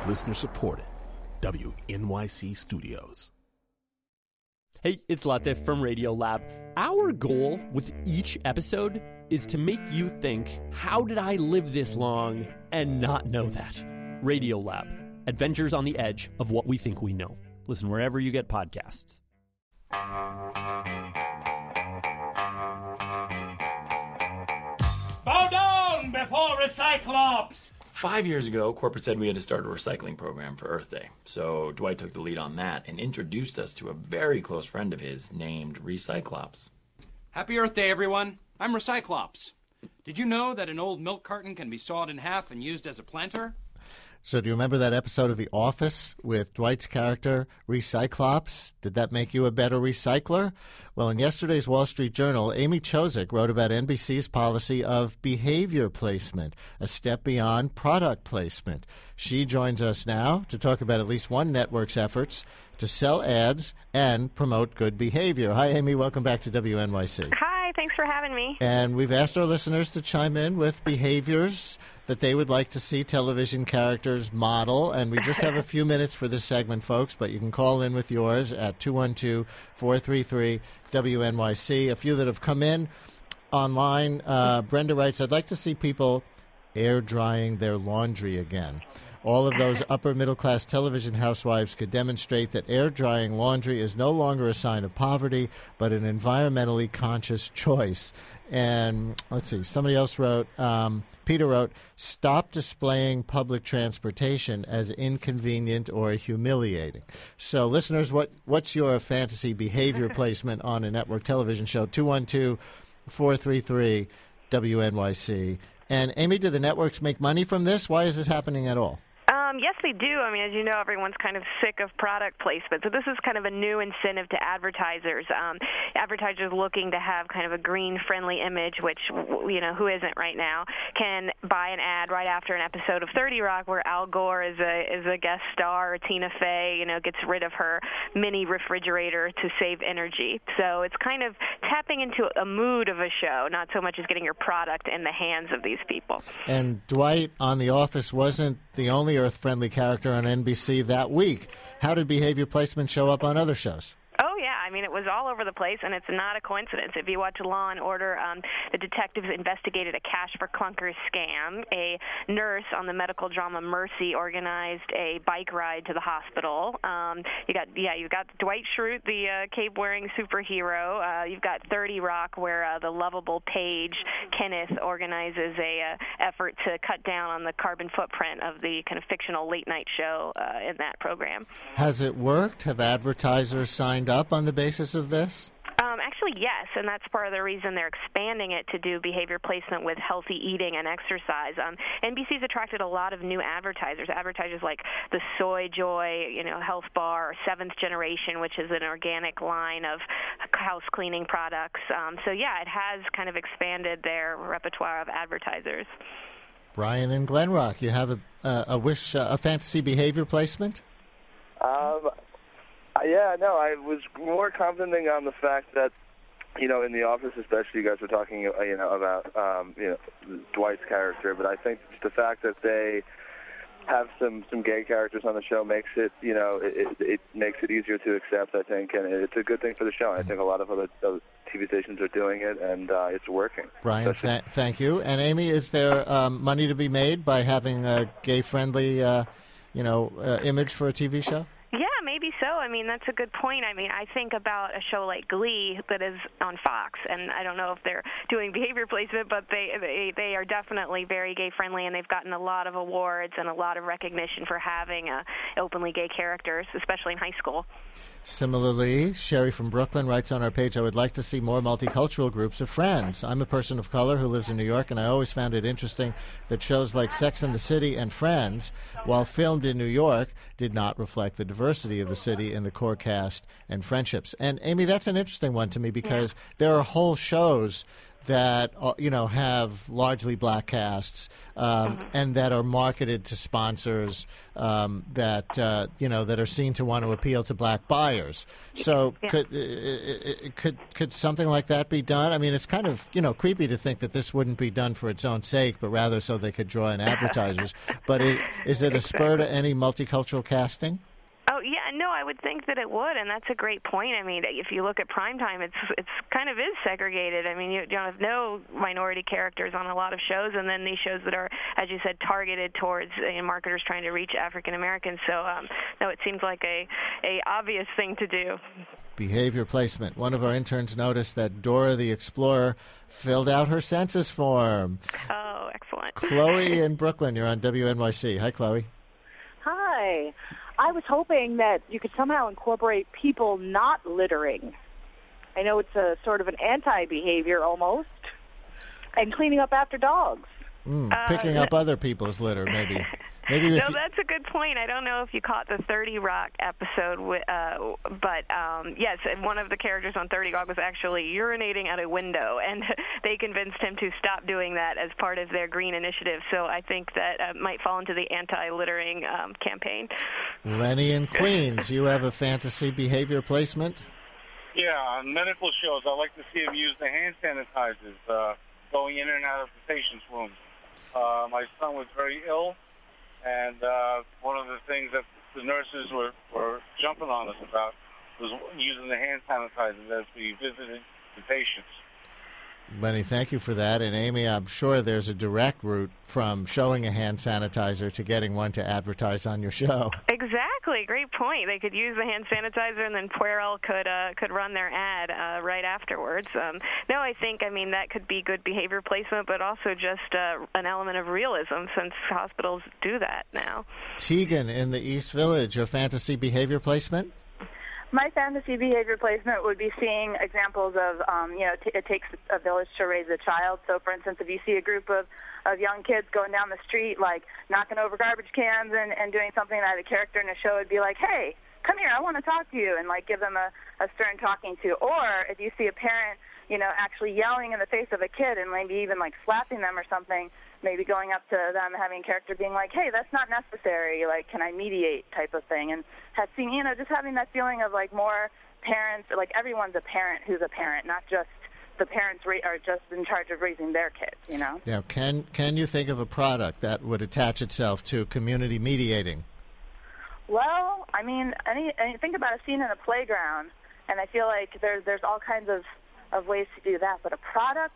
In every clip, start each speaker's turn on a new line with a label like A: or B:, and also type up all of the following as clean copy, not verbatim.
A: Listener supported. WNYC Studios.
B: Hey, it's Latif from Radiolab. Our goal with each episode is to make you think, how did I live this long and not know that? Radiolab, adventures on the edge of what we think we know. Listen wherever you get podcasts.
C: Bow down before Recyclops!
D: 5 years ago, corporate said we had to start a recycling program for Earth Day. So Dwight took the lead on that and introduced us to a very close friend of his named Recyclops.
E: Happy Earth Day, everyone. I'm Recyclops. Did you know that an old milk carton can be sawed in half and used as a planter?
F: So do you remember that episode of The Office with Dwight's character, Recyclops? Did that make you a better recycler? Well, in yesterday's Wall Street Journal, Amy Chozick wrote about NBC's policy of behavior placement, a step beyond product placement. She joins us now to talk about at least one network's efforts to sell ads and promote good behavior. Hi, Amy. Welcome back to WNYC.
G: Hi. Thanks for having me.
F: And we've asked our listeners to chime in with behaviors that they would like to see television characters model. And we just have a few minutes for this segment, folks, but you can call in with yours at 212-433-WNYC. A few that have come in online. Brenda writes, I'd like to see people air drying their laundry again. All of those upper-middle-class television housewives could demonstrate that air-drying laundry is no longer a sign of poverty, but an environmentally conscious choice. And let's see, somebody else wrote, Peter wrote, stop displaying public transportation as inconvenient or humiliating. So, listeners, what's your fantasy behavior placement on a network television show? 212-433-WNYC. And, Amy, do the networks make money from this? Why is this happening at all?
G: Yes, they do. I mean, as you know, everyone's kind of sick of product placement. So this is kind of a new incentive to advertisers. Advertisers looking to have kind of a green-friendly image, which, you know, who isn't right now, can buy an ad right after an episode of 30 Rock where Al Gore is a guest star, or Tina Fey, you know, gets rid of her mini refrigerator to save energy. So it's kind of tapping into a mood of a show, not so much as getting your product in the hands of these people.
F: And Dwight on The Office wasn't the only Earth-friendly character on NBC that week. How did behavior placement show up on other shows?
G: Oh, yeah. I mean, it was all over the place, and it's not a coincidence. If you watch Law & Order, the detectives investigated a Cash for Clunkers scam. A nurse on the medical drama Mercy organized a bike ride to the hospital. You've got Dwight Schrute, the cape-wearing superhero. You've got 30 Rock, where the lovable Paige Kenneth organizes a effort to cut down on the carbon footprint of the kind of fictional late-night show in that program.
F: Has it worked? Have advertisers signed up on the basis of this?
G: Actually, yes, and that's part of the reason they're expanding it to do behavior placement with healthy eating and exercise. NBC's attracted a lot of new advertisers like the Soy Joy, health bar, or Seventh Generation, which is an organic line of house cleaning products. It has kind of expanded their repertoire of advertisers.
F: Brian in Glen Rock, you have a fantasy behavior placement?
H: I was more commenting on the fact that, in The Office especially, you guys were talking, about, Dwight's character, but I think the fact that they have some gay characters on the show makes it, it makes it easier to accept, I think, and it's a good thing for the show. I think a lot of other TV stations are doing it, and it's working.
F: Brian, thank you. And Amy, is there money to be made by having a gay-friendly, image for a TV show?
G: Yeah, maybe so. I mean, that's a good point. I mean, I think about a show like Glee that is on Fox, and I don't know if they're doing behavior placement, but they are definitely very gay-friendly, and they've gotten a lot of awards and a lot of recognition for having openly gay characters, especially in high school.
F: Similarly, Sherry from Brooklyn writes on our page, I would like to see more multicultural groups of friends. I'm a person of color who lives in New York, and I always found it interesting that shows like Sex and the City and Friends, while filmed in New York, did not reflect the diversity of the city in the core cast and friendships. And, Amy, that's an interesting one to me because there are whole shows that have largely black casts and that are marketed to sponsors that are seen to want to appeal to black buyers. So could something like that be done? I mean, it's kind of creepy to think that this wouldn't be done for its own sake, but rather so they could draw in advertisers. But is it a spur to any multicultural casting?
G: Oh, yeah, no, I would think that it would, and that's a great point. I mean, if you look at primetime, it's kind of is segregated. I mean, you don't have no minority characters on a lot of shows, and then these shows that are, as you said, targeted towards marketers trying to reach African Americans. So, no, it seems like a obvious thing to do.
F: Behavior placement. One of our interns noticed that Dora the Explorer filled out her census form.
G: Oh, excellent.
F: Chloe in Brooklyn, you're on WNYC. Hi, Chloe.
I: Hi. I was hoping that you could somehow incorporate people not littering. I know it's a sort of an anti-behavior almost, and cleaning up after dogs.
F: Picking up other people's litter, maybe.
G: No, that's a good point. I don't know if you caught the 30 Rock episode, but yes, one of the characters on 30 Rock was actually urinating out a window, and they convinced him to stop doing that as part of their green initiative. So I think that might fall into the anti-littering campaign.
F: Lenny in Queens, you have a fantasy behavior placement?
J: Yeah, on medical shows, I like to see them use the hand sanitizers going in and out of the patient's rooms. My son was very ill. And one of the things that the nurses were jumping on us about was using the hand sanitizers as we visited the patients.
F: Lenny, thank you for that. And Amy, I'm sure there's a direct route from showing a hand sanitizer to getting one to advertise on your show.
G: Exactly. Great point. They could use the hand sanitizer, and then Puerel could run their ad right afterwards. No, I think, that could be good behavior placement, but also just an element of realism since hospitals do that now.
F: Tegan in the East Village, your fantasy behavior placement?
K: My fantasy behavior placement would be seeing examples of, it takes a village to raise a child. So, for instance, if you see a group of young kids going down the street, like knocking over garbage cans and doing something that a character in a show would be like, hey, come here, I want to talk to you, and like give them a stern talking to. Or if you see a parent, actually yelling in the face of a kid and maybe even like slapping them or something, maybe going up to them, having a character being like, hey, that's not necessary, like, can I mediate type of thing. And just having that feeling of like more parents, like everyone's a parent who's a parent, not just the parents are just in charge of raising their kids,
F: Now, can you think of a product that would attach itself to community mediating?
K: Well, I think about a scene in a playground, and I feel like there's all kinds of ways to do that. But a product,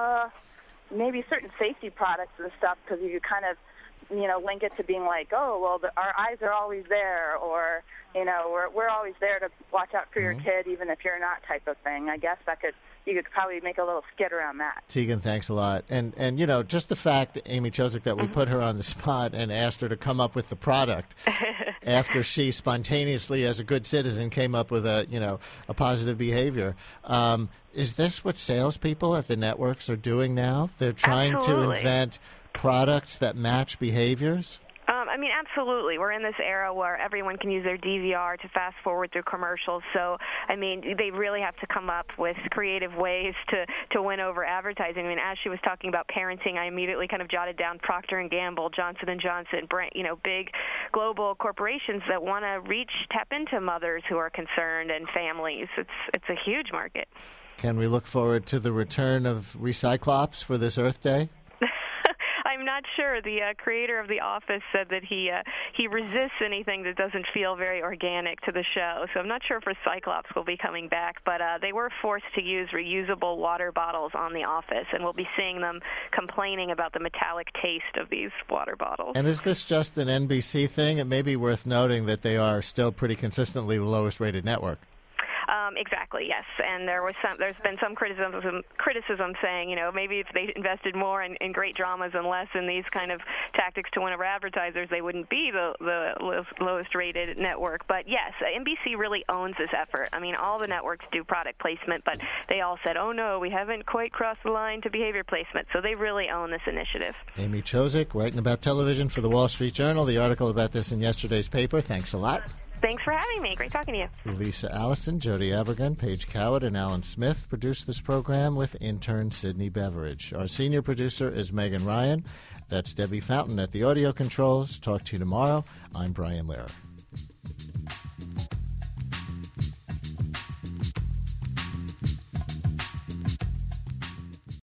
K: maybe certain safety products and stuff, because you kind of, link it to being like, oh, well, our eyes are always there, or, we're always there to watch out for your kid, even if you're not, type of thing. I guess you could probably make a little skit around that.
F: Tegan, thanks a lot. And just the fact, Amy Chozick, that we put her on the spot and asked her to come up with the product after she spontaneously, as a good citizen, came up with a positive behavior. Is this what salespeople at the networks are doing now? They're trying to invent products that match behaviors?
G: Absolutely. We're in this era where everyone can use their DVR to fast forward through commercials. So, they really have to come up with creative ways to win over advertising. As she was talking about parenting, I immediately kind of jotted down Procter & Gamble, Johnson & Johnson, big global corporations that want to tap into mothers who are concerned and families. It's a huge market.
F: Can we look forward to the return of Recyclops for this Earth Day?
G: I'm not sure. The creator of The Office said that he resists anything that doesn't feel very organic to the show. So I'm not sure if Recyclops will be coming back, but they were forced to use reusable water bottles on The Office, and we'll be seeing them complaining about the metallic taste of these water bottles.
F: And is this just an NBC thing? It may be worth noting that they are still pretty consistently the lowest rated network.
G: Exactly, yes. And there's been some criticism saying, maybe if they invested more in great dramas and less in these kind of tactics to win over advertisers, they wouldn't be the lowest rated network. But yes, NBC really owns this effort. All the networks do product placement, but they all said, oh no, we haven't quite crossed the line to behavior placement. So they really own this initiative.
F: Amy Chozick, writing about television for the Wall Street Journal. The article about this in yesterday's paper. Thanks a lot.
G: Thanks for having me. Great talking to you.
F: Lisa Allison, Jody Abergen, Paige Coward, and Alan Smith produced this program with intern Sydney Beveridge. Our senior producer is Megan Ryan. That's Debbie Fountain at the audio controls. Talk to you tomorrow. I'm Brian Lehrer.